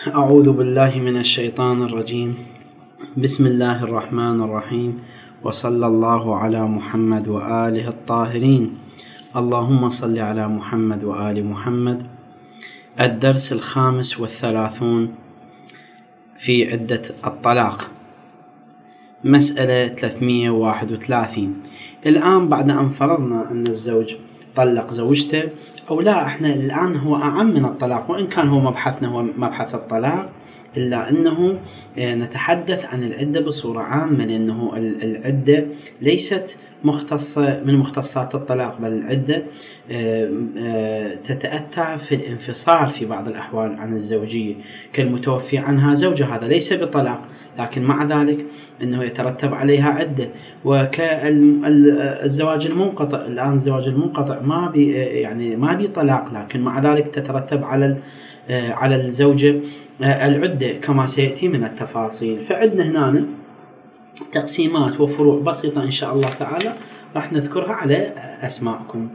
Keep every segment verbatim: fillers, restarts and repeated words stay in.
أعوذ بالله من الشيطان الرجيم. بسم الله الرحمن الرحيم، وصلى الله على محمد وآله الطاهرين. اللهم صل على محمد وآل محمد. الدرس الخامس والثلاثون في عدة الطلاق، مسألة ثلاثمئة وواحد وثلاثين. الآن بعد أن فرضنا أن الزوج طلق زوجته أو لا، احنا الآن هو أعم من الطلاق، وإن كان هو مبحثنا هو مبحث الطلاق، إلا أنه نتحدث عن العدة بصورة عامة، لأنه العدة ليست مختصة من مختصات الطلاق، بل العدة تتأتى في الانفصال في بعض الأحوال عن الزوجية، كالمتوفي عنها زوجها، هذا ليس بطلاق، لكن مع ذلك أنه يترتب عليها عدة. وكالزواج المنقطع، الآن الزواج المنقطع ما بي يعني ما بي طلاق، لكن مع ذلك تترتب على على الزوجة العدة كما سيأتي من التفاصيل. فعندنا هنا تقسيمات وفروع بسيطة إن شاء الله تعالى راح نذكرها على أسماءكم.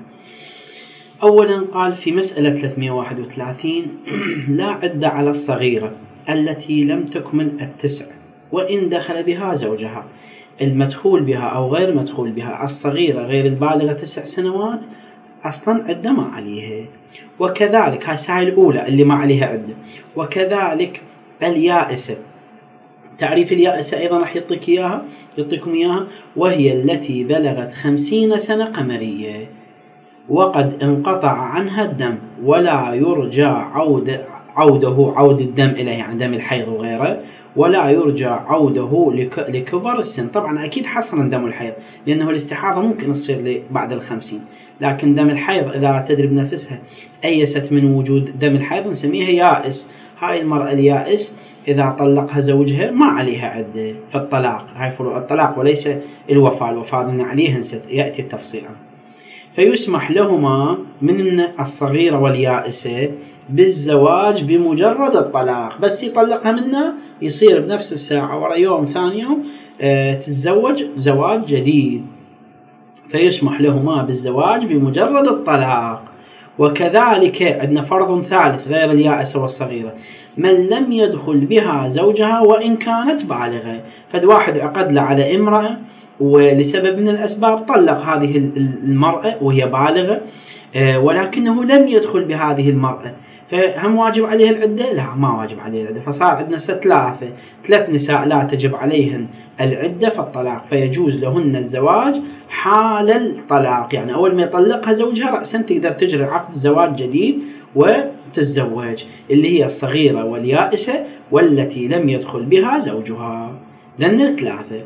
أولا قال في مسألة ثلاثمئة وواحد وثلاثين: لا عدة على الصغيرة التي لم تكمل التسع وإن دخل بها زوجها. المدخول بها أو غير مدخول بها، الصغيرة غير البالغة تسع سنوات أصلا عدة ما عليها، وكذلك هاي الأولى اللي ما عليها عدة. وكذلك اليائسة، تعريف اليائسة أيضا راح يعطيك إياها يعطيكم إياها وهي التي بلغت خمسين سنة قمرية وقد انقطع عنها الدم ولا يرجى عود عوده عود الدم إليه، يعني دم الحيض وغيره، ولا يرجى عوده لكبر السن. طبعا أكيد حصرا دم الحيض، لأنه الاستحاضة ممكن تصير بعد الخمسين، لكن دم الحيض إذا تدري بنفسها أيست من وجود دم الحيض نسميها يائس. هاي المرأة اليائس إذا طلقها زوجها ما عليها عدة في الطلاق، هاي فروع الطلاق وليس الوفاة. الوفاة من عليها يأتي التفصيل عنه. فيسمح لهما من الصغيرة واليائسة بالزواج بمجرد الطلاق، بس يطلقها منه يصير بنفس الساعة ورا يوم ثاني يوم اه تتزوج زواج جديد. فيسمح لهما بالزواج بمجرد الطلاق. وكذلك عندنا فرض ثالث غير اليائسة والصغيرة: من لم يدخل بها زوجها وإن كانت بالغة. فد واحد عقد له على امرأة ولسبب من الأسباب طلق هذه المرأة وهي بالغة، ولكنه لم يدخل بهذه المرأة، فهم واجب عليها العدة؟ لا، ما واجب عليها العدة. فصار عندنا ثلاثة ثلاث نساء لا تجب عليهن العدة في الطلاق، فيجوز لهن الزواج حال الطلاق، يعني أول ما يطلقها زوجها رأسا تقدر تجري عقد زواج جديد وتتزوج، اللي هي الصغيرة واليائسة والتي لم يدخل بها زوجها. لأن الثلاثة.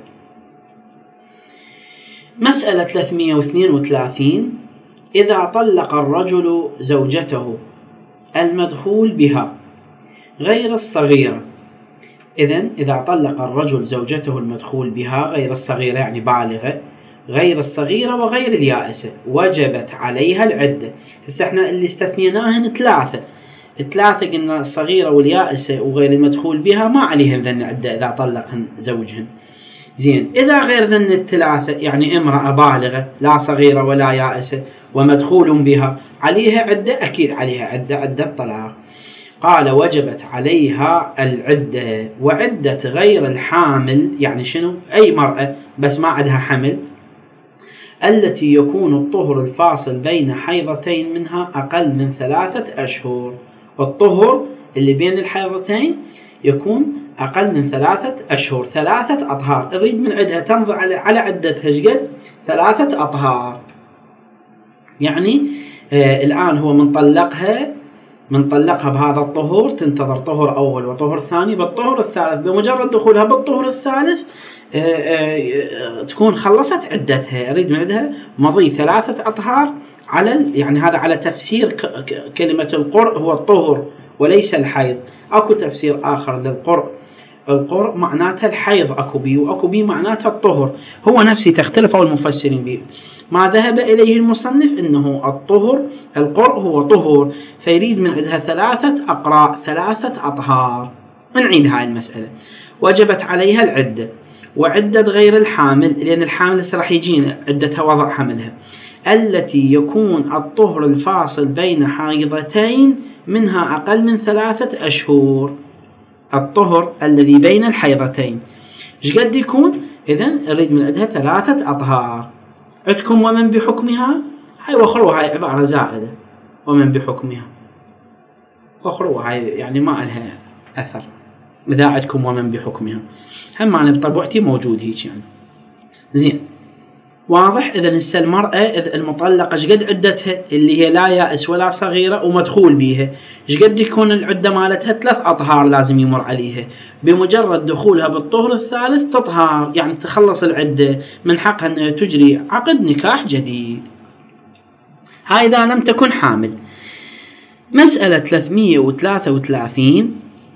مسألة ثلاثمئة واثنين وثلاثين: إذا طلق الرجل زوجته المدخول بها غير الصغيرة. إذن إذا طلق الرجل زوجته المدخول بها غير الصغيرة، يعني بالغة، غير الصغيرة وغير اليائسة، وجبت عليها العدة. هسه احنا اللي استثنيناهن ثلاثة ثلاثة قلنا الصغيرة واليائسة وغير المدخول بها ما عليهن ذن عدة إذا طلقهن زوجهن. زين، إذا غير ذن الثلاثة يعني امرأة بالغة لا صغيرة ولا يائسة ومدخول بها، عليها عدة؟ أكيد عليها عدة، عدة طلاق. قال: وجبت عليها العدة. وعدة غير الحامل يعني شنو؟ أي مرأة بس ما عندها حمل، التي يكون الطهر الفاصل بين حيضتين منها أقل من ثلاثة أشهر. الطهر اللي بين الحيضتين يكون أقل من ثلاثة أشهر، ثلاثة أطهار. أريد من عدها تنظر على عدتها شقد؟ ثلاثة أطهار. يعني آه الآن هو من طلقها من طلقها بهذا الطهور، تنتظر طهر أول وطهر ثاني، بالطهر الثالث بمجرد دخولها بالطهر الثالث آه آه تكون خلصت عدتها. أريد من عدها مضي ثلاثة أطهار على يعني هذا على تفسير كلمة القرء هو الطهر وليس الحيض. أكو تفسير آخر للقرء، القرء معناتها الحيض أكو بي، وأكو بي معناتها الطهر، هو نفسه تختلف أو المفسرين به. ما ذهب إليه المصنف إنه الطهر القرء هو طهر، فيريد من عندها ثلاثة أقراء ثلاثة أطهار. نعيد هاي المسألة: وجبت عليها العدة. وعدة غير الحامل، لأن الحامل راح يجينا عدتها وضع حملها، التي يكون الطهر الفاصل بين حيضتين منها أقل من ثلاثة أشهر. الطهر الذي بين الحيضتين ايش قد يكون؟ إذن نريد من عندها ثلاثة أطهار. عندكم ومن بحكمها، هاي وخروها، هاي عبارة زائدة. ومن بحكمها وخروها هاي يعني ما لها أثر إذا عندكم ومن بحكمها، هم معنى بطبيعتي موجود هيك يعني. زين واضح. إذن هسه المرأة إذا المطلقة ايش قد عدتها اللي هي لا يائس ولا صغيرة ومدخول بيها، ايش قد يكون العدة مالتها؟ ثلاث أطهار لازم يمر عليها. بمجرد دخولها بالطهر الثالث تطهر، يعني تخلص العدة، من حقها أنها تجري عقد نكاح جديد. هاي إذا لم تكن حامل. مسألة ثلاثمئة وثلاثة وثلاثين،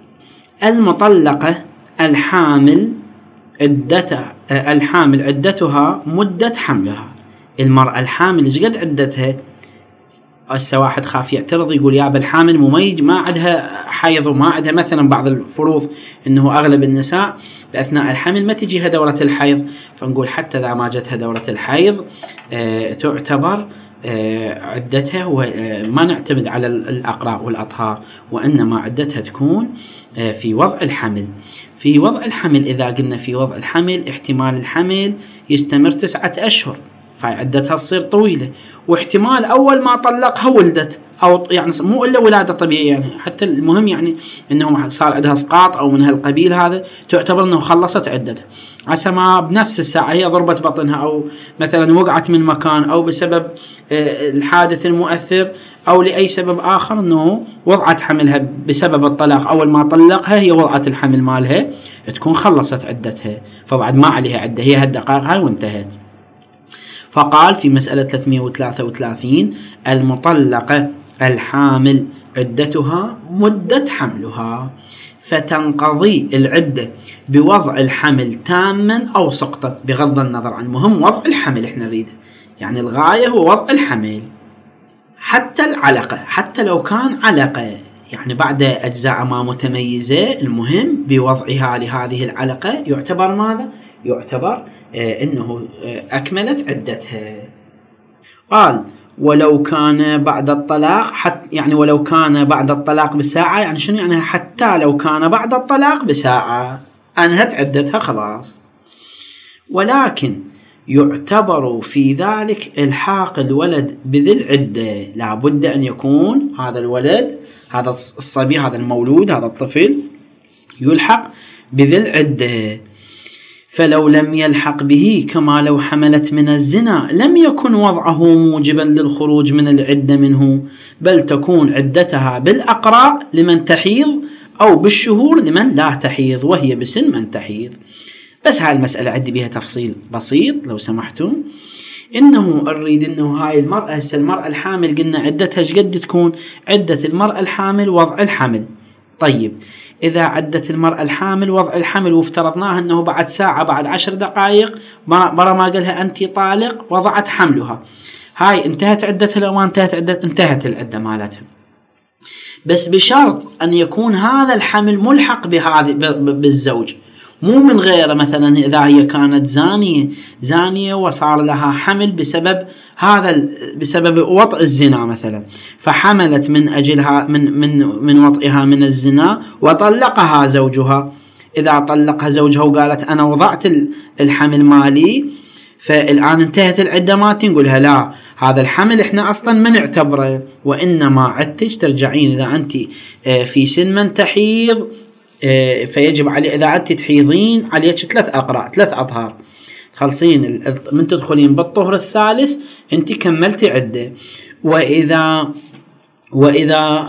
المطلقة الحامل عدتها الحامل عدتها مدة حملها. المرأة الحامل ايش قد عدتها؟ هسه واحد خاف يعترض يقول يا بالحامل مميز ما عندها حيض وما عندها مثلا بعض الفروض، انه اغلب النساء باثناء الحمل ما تجيها دورة الحيض، فنقول حتى اذا ما جتها دورة الحيض آه تعتبر آه عدتها، وما نعتمد على الاقراء والاطهار، وانما عدتها تكون آه في وضع الحمل. في وضع الحمل إذا قلنا في وضع الحمل احتمال الحمل يستمر تسعة أشهر، فعدتها تصير طويلة، واحتمال أول ما طلقها ولدت، أو يعني مو إلا ولادة طبيعية يعني، حتى المهم يعني إنه صار عندها إسقاط أو من هالقبيل، هذا تعتبر إنه خلصت عدتها. عسى ما بنفس الساعة هي ضربت بطنها، أو مثلا وقعت من مكان، أو بسبب الحادث المؤثر، أو لأي سبب آخر إنه وضعت حملها بسبب الطلاق، أول ما طلقها هي وضعت الحمل مالها، تكون خلصت عدتها، فبعد ما عليها عدة، هي هالدقائق هاي وانتهت. فقال في مسألة ثلاثمئة وثلاثة وثلاثين المطلقة الحامل عدتها مدة حملها، فتنقضي العدة بوضع الحمل تاما أو سقطا، بغض النظر عن مهم وضع الحمل احنا نريده، يعني الغاية هو وضع الحمل. حتى العلقة، حتى لو كان علقة يعني بعد أجزاء ما متميزة، المهم بوضعها لهذه العلقة يعتبر ماذا؟ يعتبر آه إنه آه أكملت عدتها. قال ولو كان بعد الطلاق، حتى يعني ولو كان بعد الطلاق بساعة، يعني شنو يعني؟ حتى لو كان بعد الطلاق بساعة أنهت عدتها خلاص. ولكن يعتبر في ذلك الحاق الولد بذي العدة، لابد أن يكون هذا الولد، هذا الصبي، هذا المولود، هذا الطفل يلحق بذي العدة. فلو لم يلحق به كما لو حملت من الزنا لم يكن وضعه موجبا للخروج من العدة منه، بل تكون عدتها بالأقراء لمن تحيض، أو بالشهور لمن لا تحيض، وهي بسن من تحيض. بس هاي المسألة عندي بها تفصيل بسيط لو سمحتم. إنه أريد إنه هاي المرأة، هسه المرأة الحامل قلنا عدتها ايش قد تكون؟ عدة المرأة الحامل وضع الحمل. طيب إذا عدت المرأة الحامل وضع الحمل وافترضناها أنه بعد ساعة بعد عشر دقائق برا ما قالها أنت طالق وضعت حملها، هاي انتهت عدتها لو ما انتهت عدتها؟ انتهت العدة مالتها، بس بشرط أن يكون هذا الحمل ملحق بهذه بالزوج، مو من غيره. مثلا إذا هي كانت زانية زانية وصار لها حمل بسبب هذا بسبب وطئ الزنا مثلا، فحملت من أجلها من من من وطئها من الزنا وطلقها زوجها. إذا طلقها زوجها وقالت أنا وضعت الحمل مالي فالآن انتهت العدة، ما تنقولها لا هذا الحمل احنا أصلا ما نعتبره، وإنما عدتك ترجعين إذا أنت في سن من تحيض فيجب عليه، إذا أنت تحيضين عليك ثلاث أقراء ثلاث أطهار، تخلصين من تدخلين بالطهر الثالث أنت كملتي عدة. وإذا وإذا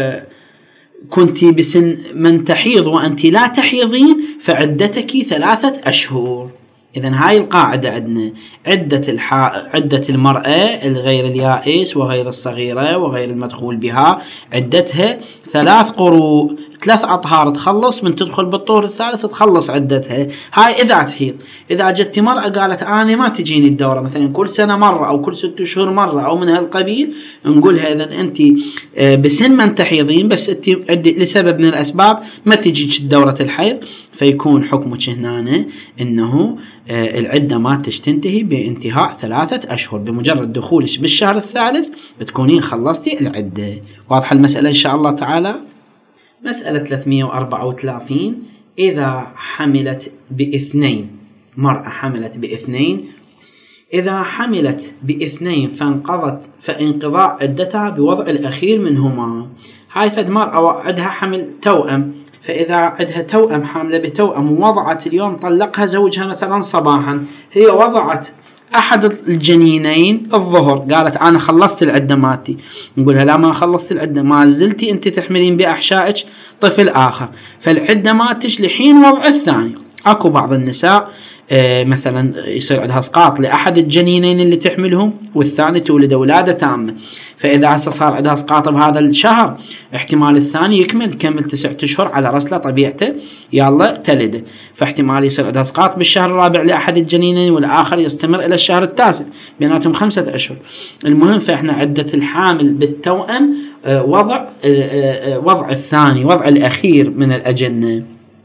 كنت بسن من تحيض وأنت لا تحيضين فعدتك ثلاثة أشهر. إذن هاي القاعدة عندنا، عدة الحا... عدة المرأة الغير اليائس وغير الصغيرة وغير المدخول بها عدتها ثلاث قروء، ثلاث أطهار تخلص من تدخل بالطهر الثالث تخلص عدتها. هاي إذا تحيض. إذا جت مرأة قالت أنا ما تجيني الدورة مثلا كل سنة مرة أو كل ست شهور مرة أو من هالقبيل، نقولها إذن أنت بسن من تحيضين بس أنت لسبب من الأسباب ما تجيك دورة الحيض، فيكون حكمك هنا إنه العدة ما تنتهي بانتهاء ثلاثة أشهر، بمجرد دخولك بالشهر الثالث بتكونين خلصتي العدة. واضحة المسألة إن شاء الله تعالى؟ مسألة ثلاثمئة وأربعة وثلاثين، إذا حملت باثنين، مرأة حملت باثنين، إذا حملت باثنين فانقضت فانقضاء عدتها بوضع الأخير منهما. هاي فد مرأة عندها حمل توأم، فإذا عندها توأم حاملة بتوأم ووضعت اليوم طلقها زوجها مثلا صباحا، هي وضعت أحد الجنينين الظهر، قالت أنا خلصت العدة مالتي، نقولها لا ما خلصت العدة، ما زلتي أنت تحملين بأحشائك طفل آخر، فالعدة مالتش لحين وضع الثاني. أكو بعض النساء آه مثلا يصير عندها اسقاط لأحد الجنينين اللي تحملهم والثاني تولد ولادة تامة، فإذا هسه صار عندها اسقاط بهذا الشهر احتمال الثاني يكمل كمل تسعة أشهر على رسله طبيعته يلا تلده، فاحتمال يصير عندها اسقاط بالشهر الرابع لأحد الجنينين والآخر يستمر إلى الشهر التاسع، بيناتهم خمسة أشهر. المهم فإحنا عدة الحامل بالتوأم آه وضع آه آه وضع الثاني، وضع الأخير من الأجنة.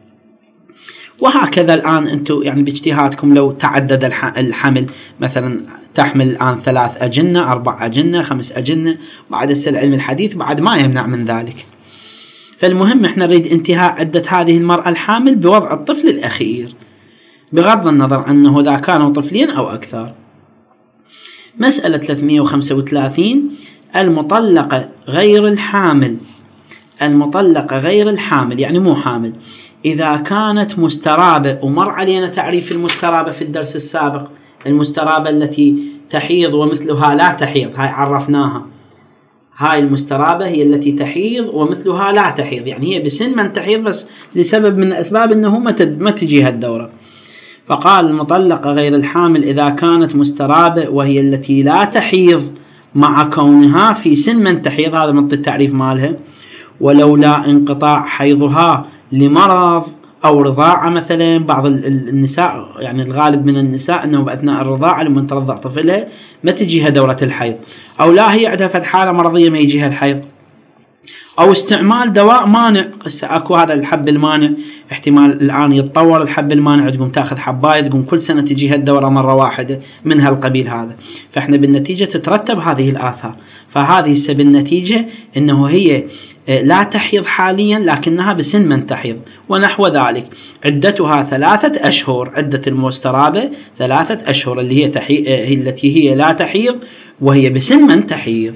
وهكذا الآن أنتم يعني باجتهادكم لو تعدد الحمل، مثلا تحمل الآن ثلاث أجنة، أربع أجنة، خمس أجنة، بعد السل علم الحديث بعد ما يمنع من ذلك. فالمهم احنا نريد انتهاء عدة هذه المرأة الحامل بوضع الطفل الأخير، بغض النظر أنه إذا كانوا طفلين أو أكثر. مسألة ثلاثمئة وخمسة وثلاثين، المطلقة غير الحامل، المطلقة غير الحامل يعني مو حامل، إذا كانت مسترابة، ومر علينا تعريف المسترابة في الدرس السابق، المسترابة التي تحيض ومثلها لا تحيض، هاي عرفناها. هاي المسترابة هي التي تحيض ومثلها لا تحيض، يعني هي بسن من تحيض بس لسبب من الأسباب أنه ما تجيها الدورة. فقال المطلقة غير الحامل إذا كانت مسترابة وهي التي لا تحيض مع كونها في سن من تحيض، هذا من التعريف مالها، ولولا انقطاع حيضها لمرض أو رضاعة. مثلا بعض النساء يعني الغالب من النساء أنه بأثناء الرضاعة لما ترضع طفلها ما تجيها دورة الحيض، أو لا هي عندها فد حالة مرضية ما يجيها الحيض، أو استعمال دواء مانع. أكو هذا الحب المانع، احتمال الآن يتطور الحب المانع تقوم تأخذ حباية تقوم كل سنة تجيها الدورة مرة واحدة من هالقبيل هذا، فإحنا بالنتيجة تترتب هذه الآثار. فهذه السبب النتيجة أنه هي لا تحيض حاليا لكنها بسن من تحيض، ونحو ذلك عدتها ثلاثة أشهر، عدة المسترابة ثلاثة أشهر اللي هي, تحي... هي التي هي لا تحيض وهي بسن من تحيض.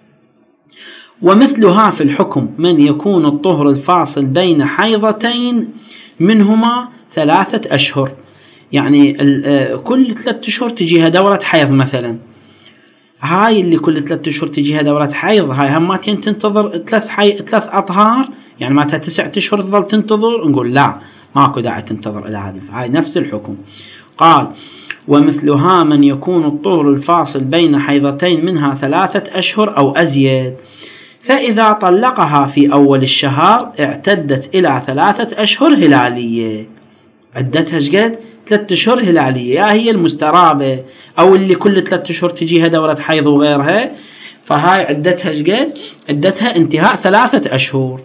ومثلها في الحكم من يكون الطهر الفاصل بين حيضتين منهما ثلاثة أشهر، يعني كل ثلاثة أشهر تجيها دورة حيض مثلا، هاي اللي كل ثلاثة أشهر تجيها دورة حيض، هاي هماتين تنتظر ثلاث حي... ثلاث أطهار، يعني معناتها تسعة أشهر تظل تنتظر، نقول لا ماكو داعي تنتظر إلى هذا، هاي نفس الحكم. قال ومثلها من يكون الطهر الفاصل بين حيضتين منها ثلاثة أشهر أو أزيد، فإذا طلقها في أول الشهر اعتدت إلى ثلاثة أشهر هلالية. عدتها شقد؟ ثلاثة أشهر هلالية، يا هي المسترابة أو اللي كل ثلاثة أشهر تجيها دورة حيض وغيرها، فهاي عدتها شقد؟ عدتها انتهاء ثلاثة أشهر.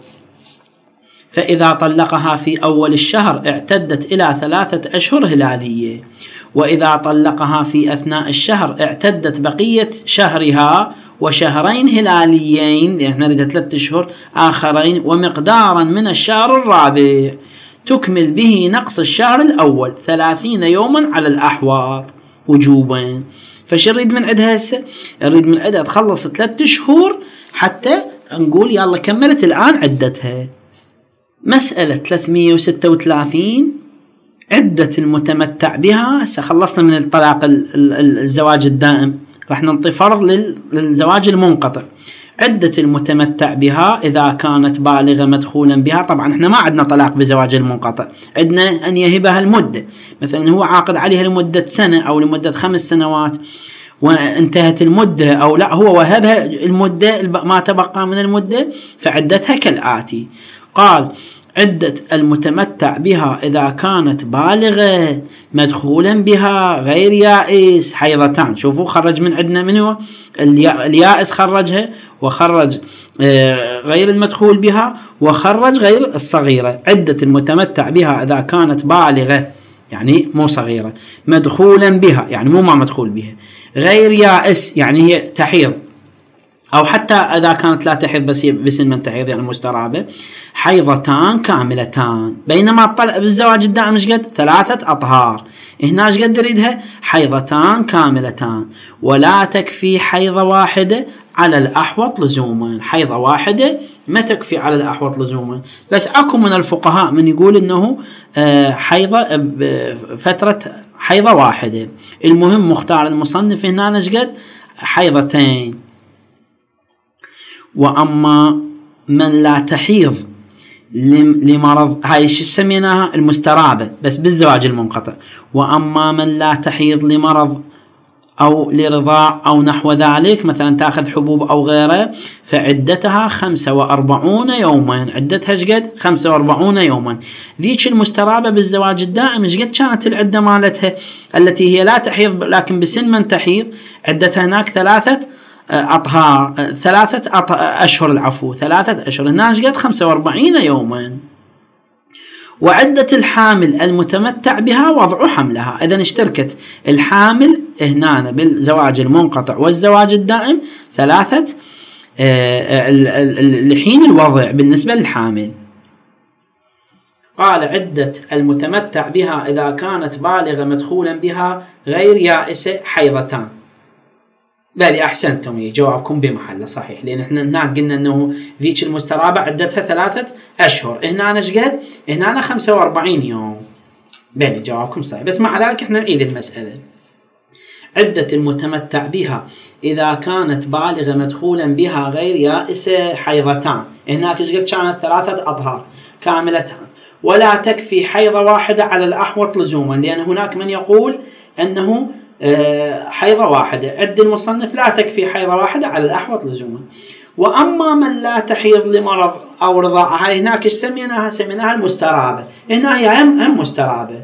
فإذا طلقها في أول الشهر اعتدت إلى ثلاثة أشهر هلالية، وإذا طلقها في أثناء الشهر اعتدت بقية شهرها وشهرين هلاليين، لأن احنا نريد ثلاثة أشهر آخرين ومقدارا من الشهر الرابع، تكمل به نقص الشهر الأول ثلاثين يوما على الأحواض وجوبا. فش نريد من عدها هسه؟ نريد من عدها تخلص ثلاثة شهور حتى نقول يلا كملت الآن عدتها. مسألة ثلاثمئة وستة وثلاثين، عدة المتمتع بها. سخلصنا من الطلاق الزواج الدائم، راح ننطي فرض للزواج المنقطع. عدة المتمتع بها إذا كانت بالغة مدخولا بها، طبعا احنا ما عندنا طلاق بزواج المنقطع، عندنا أن يهبها المدة، مثلا هو عاقد عليها لمدة سنة أو لمدة خمس سنوات وانتهت المدة، أو لا هو وهبها المدة ما تبقى من المدة، فعدتها كالآتي. قال عدة المتمتع بها إذا كانت بالغة مدخولا بها غير يائس حيضتان. شوفوا خرج من عندنا منه اليائس خرجها، وخرج غير المدخول بها، وخرج غير الصغيرة. عدة المتمتع بها إذا كانت بالغة يعني مو صغيرة، مدخولا بها يعني مو ما مدخول بها، غير يائس يعني هي تحيض أو حتى إذا كانت لا تحيض بس بسن من تحيض يعني مسترابة، حيضتان كاملتان. بينما الطلق بالزواج الدائم ايش قد؟ ثلاثة أطهار. هنا ايش قد يريدها؟ حيضتان كاملتان. ولا تكفي حيضة واحدة على الأحوط لزوما. حيضة واحدة ما تكفي على الأحوط لزوما. بس أكو من الفقهاء من يقول إنه حيضة فترة حيضة واحدة. المهم مختار المصنف هنا ايش قد؟ حيضتين. وأما من لا تحيض لمرض، هاي شو سميناها؟ المسترابة بس بالزواج المنقطع. وأما من لا تحيض لمرض أو لرضاع أو نحو ذلك، مثلا تأخذ حبوب أو غيره، فعدتها خمسة وأربعون يوما. عدتها ايش قد؟ خمسة وأربعون يوما. ذيك المسترابة بالزواج الدائم ايش قد كانت العدة مالتها؟ التي هي لا تحيض لكن بسن من تحيض، عدتها هناك ثلاثة أطهار، ثلاثة أط... أشهر العفو ثلاثة أشهر. هنا ايش قد؟ خمسة وأربعين يوما. وعدة الحامل المتمتع بها وضع حملها. إذا اشتركت الحامل هنا بالزواج المنقطع والزواج الدائم ثلاثة لحين الوضع بالنسبة للحامل. قال عدة المتمتع بها إذا كانت بالغة مدخولا بها غير يائسة حيضتان. بل أحسنتم، جوابكم بمحله صحيح، لأن احنا هنا قلنا أنه ذيك المسترابة عدتها ثلاثة أشهر. هنا ايش قد؟ هنا خمسة وأربعين يوم. بل جوابكم صحيح، بس مع ذلك احنا نعيد المسألة. عدة المتمتع بها إذا كانت بالغة مدخولا بها غير يائسة حيضتان. هناك ايش قد كانت؟ ثلاثة أطهار كاملتان. ولا تكفي حيضة واحدة على الأحوط لزوما، لأن هناك من يقول أنه حيضة واحدة. عد المصنف لا تكفي حيضة واحدة على الأحوط لزوما. وأما من لا تحيض لمرض أو رضاع، هاي هناك ايش سميناها؟ سميناها المسترابة. هنا هي هم هم مسترابة.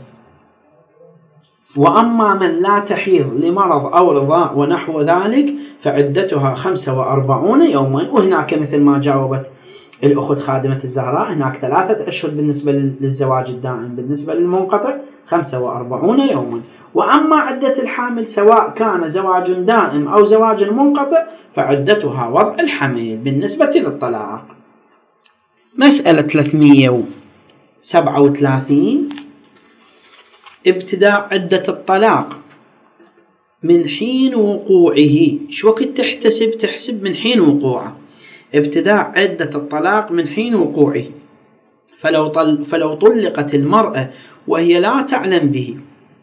وأما من لا تحيض لمرض أو رضاع ونحو ذلك فعدتها خمسة وأربعون يوما. وهناك مثل ما جاوبت الأخت خادمة الزهراء، هناك ثلاثة أشهر بالنسبة للزواج الدائم، بالنسبة للمنقطع خمسة وأربعون يوما. وأما عدة الحامل سواء كان زواج دائم أو زواج منقطع فعدتها وضع الحمل بالنسبة للطلاق. مسألة ثلاثمئة وسبعة وثلاثين. ابتداء عدة الطلاق من حين وقوعه. شو وقت تحتسب؟ تحسب من حين وقوعه. ابتداء عدة الطلاق من حين وقوعه. فلو, طل فلو طلقت المرأة وهي لا تعلم به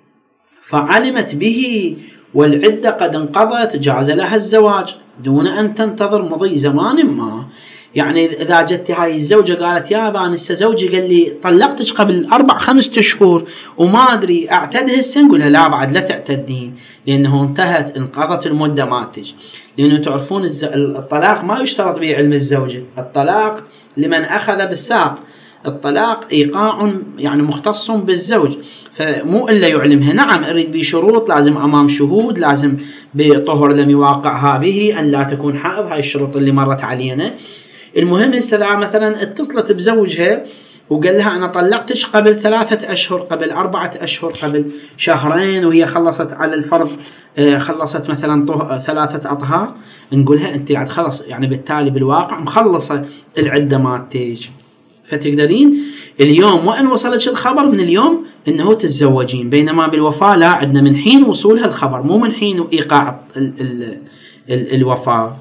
فعلمت به والعدة قد انقضت جاز لها الزواج دون أن تنتظر مضي زمان ما. يعني إذا جت هاي الزوجة قالت يا بان هسه زوجي قال لي طلقتش قبل أربع خمسة شهور وما أدري أعتده السن، قولها لا بعد لا تعتدين، لأنه انتهت انقضت المدة ما تج. لأنه تعرفون الطلاق ما يشترط به علم الزوجة. الطلاق لمن أخذ بالساق. الطلاق إيقاع يعني مختص بالزوج، فمو إلا يعلمها. نعم أريد بشروط، لازم أمام شهود، لازم بطهر لم يواقعها به، أن لا تكون حائض، هاي الشروط اللي مرت علينا. المهم هسه مثلا اتصلت بزوجها وقال لها أنا طلقتش قبل ثلاثة أشهر، قبل أربعة أشهر، قبل شهرين، وهي خلصت على الفرض خلصت مثلا ثلاثة أطهار، نقولها أنت قاعد خلص يعني بالتالي بالواقع مخلصة العدة مالتك، فتقدرين اليوم وإن وصلت الخبر من اليوم إنه تتزوجين. بينما بالوفاة لا، عندنا من حين وصولها الخبر مو من حين إيقاع ال ال ال الوفاة.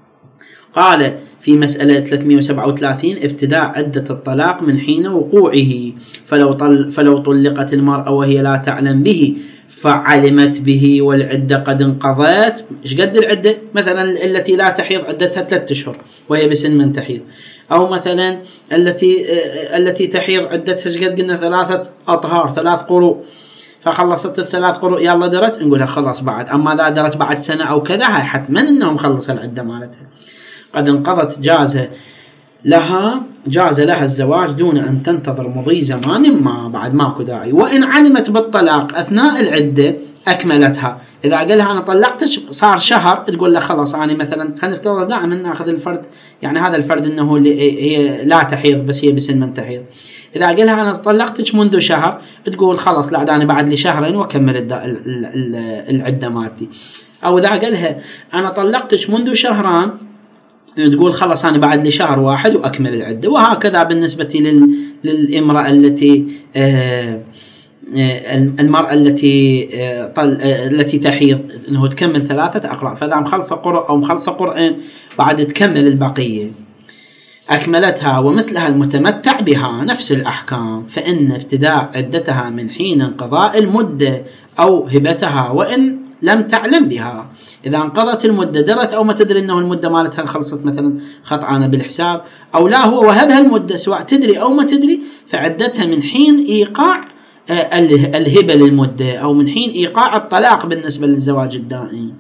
قال في مسألة ثلاثمئة وسبعة وثلاثين ابتداء عدة الطلاق من حين وقوعه. فلو, طل فلو طلقت المرأة وهي لا تعلم به فعلمت به والعدة قد انقضت. ايش قد العدة؟ مثلا التي لا تحيض عدتها ثلاثة أشهر وهي بسن من تحيض، أو مثلا التي التي تحيض عدتها ايش قد؟ قلنا ثلاثة أطهار ثلاث قروء، فخلصت الثلاث قروء يلا درت، نقولها خلص بعد. أما إذا درت بعد سنة أو كذا هاي حتما إنهم خلص العدة مالتها قد انقضت، جاز لها جاز لها الزواج دون أن تنتظر مضي زمان ما، بعد ماكو داعي. وإن علمت بالطلاق أثناء العدة أكملتها. إذا قال لها أنا طلقتك صار شهر، تقول له خلاص أنا مثلا خلينا نفترض دائما ناخذ الفرد، يعني هذا الفرد أنه هي لا تحيض بس هي بسن من تحيض. إذا قال لها أنا طلقتك منذ شهر، تقول خلاص لا أنا بعد لي شهرين وأكمل العدة مالتي. أو إذا قال لها أنا طلقتك منذ شهران تقول خلاص أنا بعد لي شهر واحد وأكمل العدة. وهكذا بالنسبة لل... للامرأة التي آه المرأة التي طل... التي تحيض أنه تكمل ثلاثة أقراء، فإذا مخلصة قرء أو مخلصة قرآن بعد تكمل البقية أكملتها. ومثلها المتمتع بها نفس الأحكام، فإن ابتداء عدتها من حين انقضاء المدة أو هبتها وإن لم تعلم بها. إذا انقضت المدة درت أو ما تدري أنه المدة مالتها خلصت مثلا خطأنا بالحساب، أو لا هو وهبها المدة سواء تدري أو ما تدري، فعدتها من حين إيقاع الهبة للمدة أو من حين إيقاع الطلاق بالنسبة للزواج الدائم.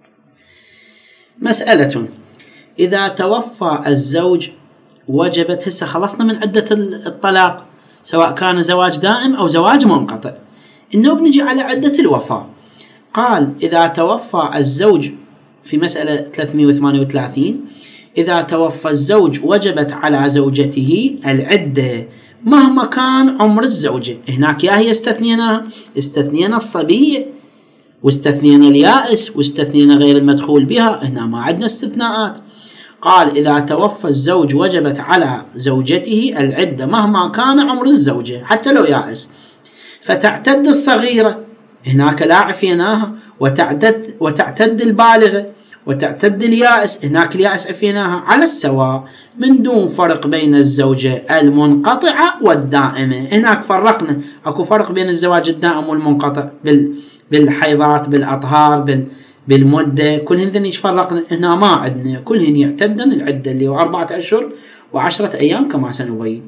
مسألة: إذا توفى الزوج وجبت، هسه خلصنا من عدة الطلاق سواء كان زواج دائم أو زواج منقطع، إنه بنجي على عدة الوفاة. قال: إذا توفى الزوج في مسألة ثلاثمئة وثمانية وثلاثين، إذا توفى الزوج وجبت على زوجته العدة مهما كان عمر الزوجة. هناك يا هي استثنينا استثنينا الصبية واستثنينا اليائس واستثنينا غير المدخول بها، هنا ما عندنا استثناءات. قال: إذا توفى الزوج وجبت على زوجته العدة مهما كان عمر الزوجة حتى لو يائس. فتعتد الصغيرة، هناك لا عفيناها، وتعتد وتعتد البالغة وتعتد اليائس، هناك اليائس عفيناها على السواء من دون فرق بين الزوجة المنقطعة والدائمة. هناك فرقنا، اكو فرق بين الزواج الدائم والمنقطع بالحيضات بالأطهار بال بالمدة، كلهن ذنيش فرقنا. هنا ما عندنا، كلهن يعتدن العدة اللي هو أربعة أشهر وعشرة أيام كما سنبين.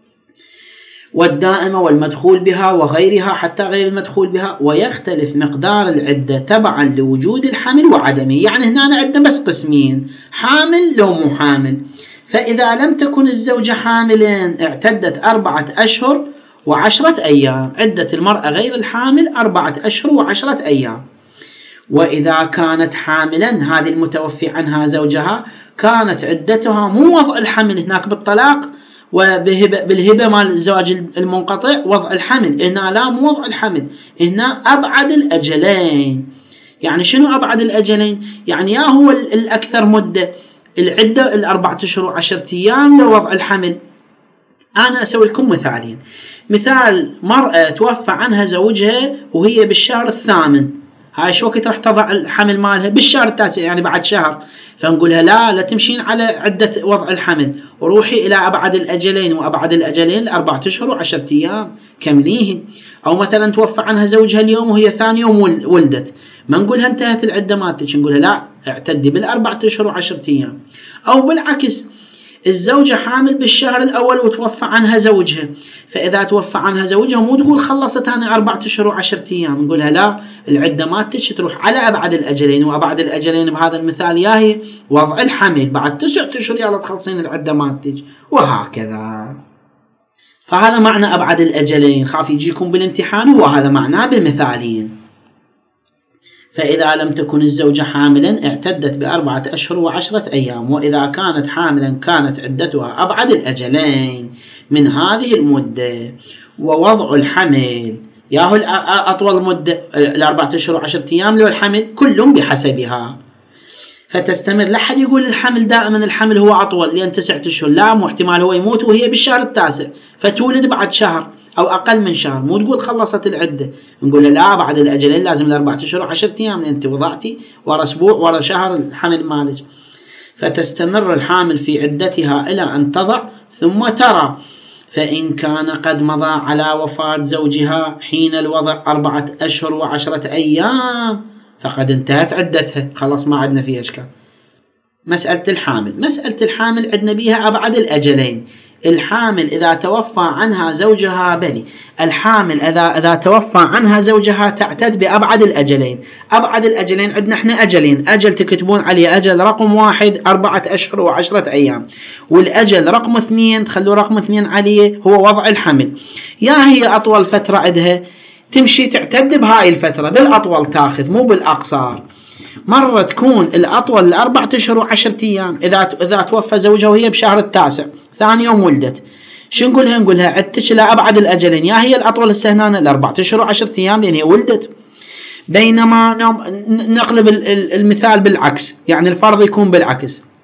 والدائمة والمدخول بها وغيرها حتى غير المدخول بها. ويختلف مقدار العدة تبعا لوجود الحمل وعدمه. يعني هنا عندنا بس قسمين، حامل لو مو حامل. فإذا لم تكن الزوجة حاملا اعتدت أربعة أشهر وعشرة أيام. عدة المرأة غير الحامل أربعة أشهر وعشرة أيام. وإذا كانت حاملا، هذه المتوفي عنها زوجها، كانت عدتها مو وضع الحمل هناك بالطلاق وبالهبة مال الزواج المنقطع وضع الحمل، هنا لا مو وضع الحمل، هنا أبعد الأجلين. يعني شنو أبعد الأجلين؟ يعني يا هو الأكثر مدة العدة الأربعة أشهر وعشرة أيام لوضع الحمل. أنا أسوي لكم مثالين. مثال: مرأة توفى عنها زوجها وهي بالشهر الثامن، هاي شو وقت راح تضع الحمل مالها؟ بالشهر التاسع، يعني بعد شهر. فنقولها لا لا تمشين على عدة وضع الحمل، وروحي إلى أبعد الأجلين، وأبعد الأجلين لأربعة أشهر وعشرة أيام كمليهن. أو مثلا توفى عنها زوجها اليوم وهي ثاني يوم ولدت، ما نقولها انتهت العدة مالتك، نقولها لا اعتدي بالأربعة أشهر وعشرة أيام. أو بالعكس، الزوجة حامل بالشهر الأول وتوفى عنها زوجها، فإذا توفى عنها زوجها مو تقول خلصت أنا أربعة أشهر وعشرة أيام، نقولها لا العدة مالتك تروح على أبعد الأجلين. وأبعد الأجلين بهذا المثال ياهي وضع الحمل، بعد تسعة أشهر يلا تخلصين العدة مالتك، وهكذا. فهذا معنى أبعد الأجلين، خاف يجيكم بالامتحان، وهذا معناه بمثالين. فإذا لم تكن الزوجة حاملا اعتدت بأربعة أشهر وعشرة أيام. وإذا كانت حاملا كانت عدتها أبعد الأجلين من هذه المدة. ووضع الحمل ياهو أطول مدة الأربعة أشهر وعشرة أيام، لو الحمل كلهم بحسبها. فتستمر. لا حد يقول الحمل دائما الحمل هو أطول لأن تسعة أشهر، لا، مو احتمال هو يموت وهي بالشهر التاسع فتولد بعد شهر أو أقل من شهر، مو تقول خلصت العدة، نقول لا بعد الأجلين لازم الأربعة أشهر وعشرة أيام، أنت وضعتي ورا أسبوع ورا شهر الحمل مالك. فتستمر الحامل في عدتها إلى أن تضع ثم ترى. فإن كان قد مضى على وفاة زوجها حين الوضع أربعة أشهر وعشرة أيام فقد انتهت عدتها، خلاص ما عندنا فيها إشكال. مسألة الحامل مسألة الحامل عندنا بيها أبعد الأجلين. الحامل إذا توفى عنها زوجها بلي الحامل إذا إذا توفى عنها زوجها تعتد بأبعد الأجلين. أبعد الأجلين عندنا إحنا أجلين، أجل تكتبون عليه أجل رقم واحد أربعة أشهر وعشرة أيام، والأجل رقم اثنين تخلوا رقم اثنين عليه هو وضع الحمل. يا هي أطول فترة عندها تمشي تعتد بهاي الفترة، بالأطول تاخذ مو بالأقصار. مرة تكون الأطول الأربعة أشهر وعشرة أيام إذا إذا توفى زوجها وهي بشهر التاسع ثاني يوم ولدت، شو نقولها؟ نقولها عدتش لا أبعد الأجلين، يا هي الأطول السهنانة الأربعة أشهر وعشرة أيام لأن هي ولدت. بينما نقلب المثال بالعكس، يعني الفرض يكون بالعكس.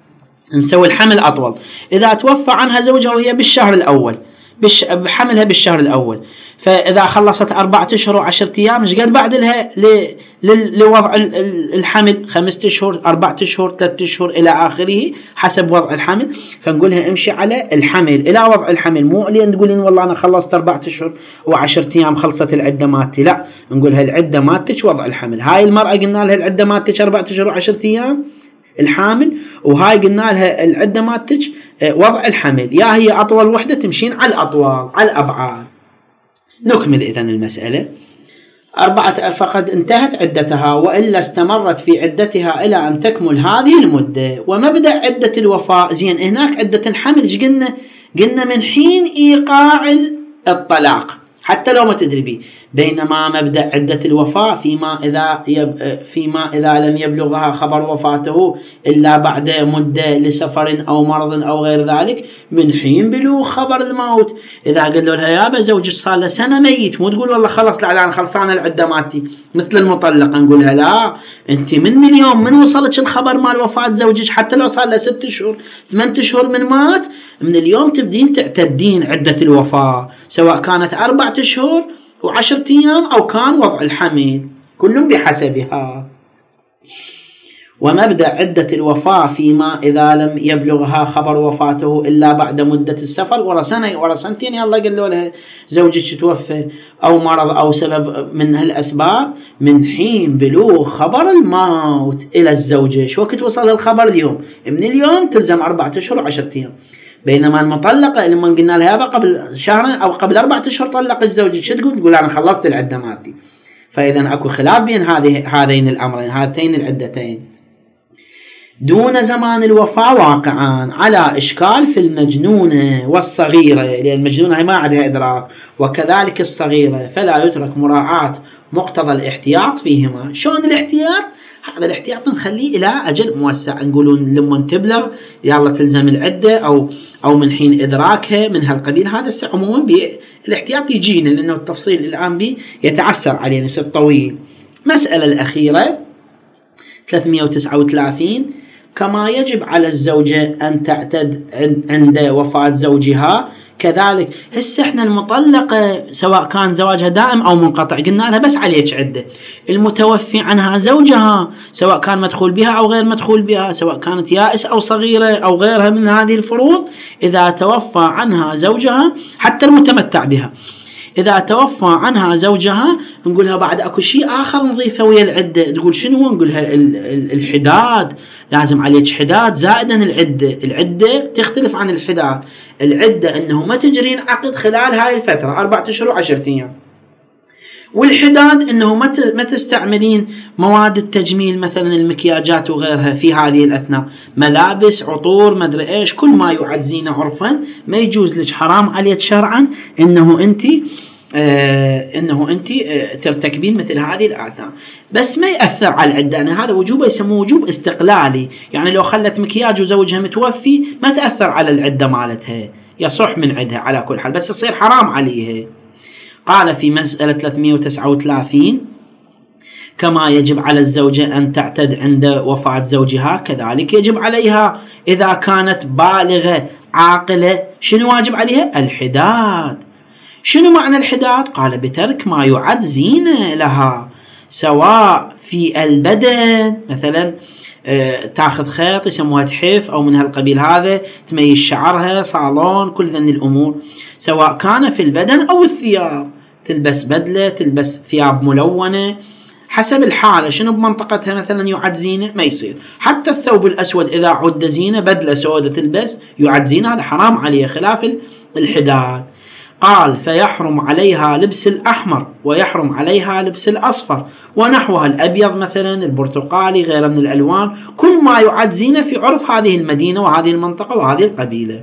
نسوي الحمل أطول. إذا توفى عنها زوجها وهي بالشهر الأول بش... بحملها بالشهر الأول، فإذا خلصت أربعة أشهر وعشرة أيام إيش قد بعد لها ل... ل... لوضع الحمل؟ خمسة أشهر، أربعة أشهر، ثلاثة أشهر إلى آخره حسب وضع الحمل. فنقولها امشي على الحمل إلى وضع الحمل، مو لين تقولين والله أنا خلصت أربعة أشهر وعشرة أيام خلصت العدة مالتي، لا، نقولها العدة مالتك وضع الحمل. هاي المرأة قلنا لها العدة مالتك أربعة أشهر وعشرة أيام الحامل، وهاي قلنا لها العدة مالتك وضع الحمل، يا هي أطول وحدة تمشين على الأطوال على الأبعاد. نكمل إذن المسألة. أربعة فقد انتهت عدتها وإلا استمرت في عدتها إلى أن تكمل هذه المدة. ومبدأ عدة الوفاء، زين هناك عدة الحمل قلنا قلنا من حين إيقاع الطلاق حتى لو ما تدري به، بينما مبدأ عدة الوفاة فيما إذا يب فيما إذا لم يبلغها خبر وفاته إلا بعد مدة لسفر أو مرض أو غير ذلك من حين بلوغ خبر الموت. إذا قالوا لها يابا زوجك صار له سنة ميت، مو تقول والله خلص الآن خلصانة العدة مالتي مثل المطلقة، نقولها لا، أنت من اليوم من وصلت الخبر مال وفاة زوجك حتى لو صار له ستة شهور ثمانية شهور من مات، من اليوم تبدين تعتدين عدة الوفاة، سواء كانت أربعة أشهر وعشرة أيام أو كان وضع الحمل، كل بحسبها. ومبدأ عدة الوفاة فيما إذا لم يبلغها خبر وفاته إلا بعد مدة السفر، ورا سنة ورا سنتين يلا قالوا لها زوجك توفى أو مرض أو سبب من هالأسباب، من حين بلوغ خبر الموت إلى الزوجة. شو وقت وصل الخبر؟ اليوم، من اليوم تلزم أربعة أشهر وعشرة أيام. بينما المطلقة لما قلنا لها قبل شهر أو قبل أربعة أشهر طلقت زوجك، شو تقول؟ تقول أنا خلصت العدة مالتي. فإذا أكو خلاف بين هذه هذين الأمرين، هاتين العدتين. دون زمان الوفاة واقعان على إشكال في المجنونة والصغيرة، لأن المجنونة ما عندها إدراك، وكذلك الصغيرة، فلا يترك مراعاة مقتضى الاحتياط فيهما. شلون الاحتياط؟ هذا الاحتياط نخليه إلى أجل موسع، نقولون لما تبلغ يلا تلزم العدة أو أو من حين إدراكها من هالقبيل. هذا عموما الاحتياط يجينا لأنه التفصيل الآن به يتعسر علينا يصير طويل. مسألة الأخيرة ثلاثمئة وتسعة وثلاثين، كما يجب على الزوجة أن تعتد عند وفاة زوجها كذلك. هسه احنا المطلقة سواء كان زواجها دائم أو منقطع قلنا لها بس عليك عدة. المتوفي عنها زوجها سواء كان مدخول بها أو غير مدخول بها، سواء كانت يائس أو صغيرة أو غيرها من هذه الفروض، إذا توفى عنها زوجها حتى المتمتع بها، إذا توفى عنها زوجها نقولها بعد أكو شيء آخر نضيفه ويا العدة. تقول شنو؟ نقولها الحداد، لازم عليك حداد زائدا العدة. العدة تختلف عن الحداد، العدة أنه ما تجرين عقد خلال هاي الفترة أربعة أشهر وعشرة أيام، والحداد أنه ما تستعملين مواد التجميل مثلا المكياجات وغيرها في هذه الأثناء، ملابس عطور مدري إيش، كل ما يعد زينة عرفا ما يجوز لك، حرام عليك شرعا أنه أنت آه أنه أنت آه ترتكبين مثل هذه الآثام. بس ما يأثر على العدة، يعني هذا وجوب يسموه وجوب استقلالي، يعني لو خلت مكياج وزوجها متوفي ما تأثر على العدة مالتها، يصح من عدها على كل حال، بس يصير حرام عليها. قال في مسألة ثلاثمئة وتسعة وثلاثين، كما يجب على الزوجة أن تعتد عند وفاة زوجها كذلك يجب عليها إذا كانت بالغة عاقلة. شنو واجب عليها؟ الحداد. شنو معنى الحداد؟ قال بترك ما يعد زينة لها، سواء في البدن مثلا اه تاخذ خيط يسموها تحف أو من هالقبيل هذا تميز شعرها صالون، كل ذن الأمور، سواء كان في البدن أو الثياب، تلبس بدلة تلبس ثياب ملونة حسب الحالة، شنو بمنطقتها مثلا يعد زينة ما يصير. حتى الثوب الأسود إذا عد زينة، بدلة سودة تلبس يعد زينة، هذا حرام عليه خلاف الحداد. قال فيحرم عليها لبس الأحمر ويحرم عليها لبس الأصفر ونحوها، الأبيض مثلا البرتقالي غير من الألوان، كل ما يعد زينة في عرف هذه المدينة وهذه المنطقة وهذه القبيلة.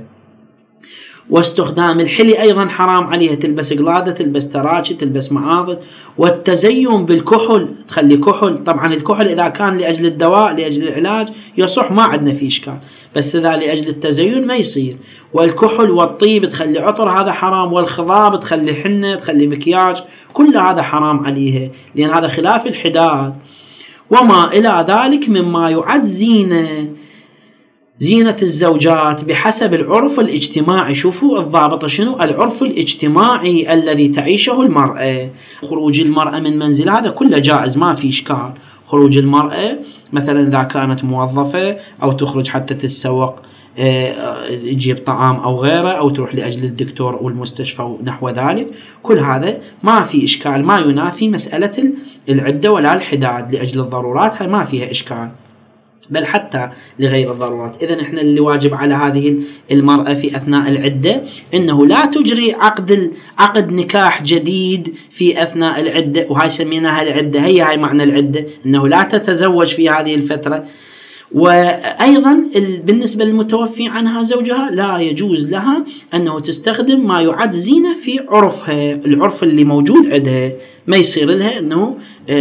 واستخدام الحلي أيضا حرام عليها، تلبس قلادة تلبس تراجي تلبس معاضد. والتزين بالكحل، تخلي كحل، طبعا الكحل إذا كان لأجل الدواء لأجل العلاج يصح ما عندنا فيه إشكال، بس إذا لأجل التزين ما يصير. والكحل والطيب تخلي عطر هذا حرام، والخضاب تخلي حنة تخلي مكياج، كل هذا حرام عليها لأن هذا خلاف الحداد. وما إلى ذلك مما يعد زينة زينة الزوجات بحسب العرف الاجتماعي. شوفوا الضابط شنو؟ العرف الاجتماعي الذي تعيشه المرأة. خروج المرأة من منزل هذا كله جائز، ما في إشكال. خروج المرأة مثلا إذا كانت موظفة أو تخرج حتى تتسوق، تجيب طعام أو غيره، أو تروح لأجل الدكتور والمستشفى ونحو ذلك، كل هذا ما في إشكال، ما ينافي مسألة العدة ولا الحداد. لأجل الضرورات هاي ما فيها إشكال، بل حتى لغير الضرورات. إذن إحنا اللي واجب على هذه المرأة في أثناء العدة إنه لا تجري عقد عقد نكاح جديد في أثناء العدة، وهاي سميناها العدة. هي هاي معنى العدة، إنه لا تتزوج في هذه الفترة. وأيضا بالنسبة للمتوفي عنها زوجها لا يجوز لها أنه تستخدم ما يعد زينة في عرفها، العرف اللي موجود عندها، ما يصير لها أنه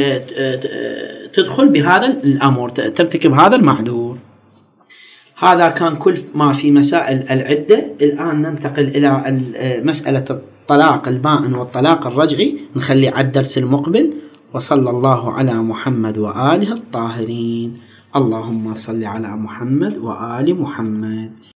تدخل بهذا الأمر، ترتكب هذا المعذور. هذا كان كل ما في مسائل العدة. الآن ننتقل إلى مسألة الطلاق البائن والطلاق الرجعي، نخلي على الدرس المقبل. وصلى الله على محمد وآله الطاهرين. اللهم صل على محمد وآل محمد.